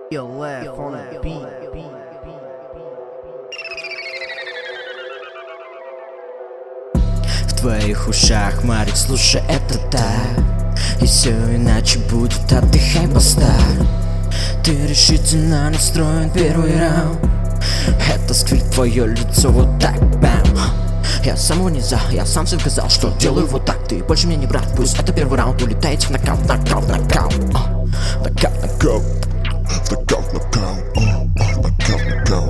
Yo, laugh on the beat. В твоих ушах марик, слушай, это так. И все иначе будет, отдыхай, поставь. Ты решительно настроен первый раунд. Это сквит твое лицо вот так, бам. Я с самого низа, я сам всем сказал, что делаю вот так. Ты больше мне не брат, пусть это первый раунд. Улетаете в нокаут, нокаут, нокаут. Нокаут, нокаут. Knockout, knockout, knockout.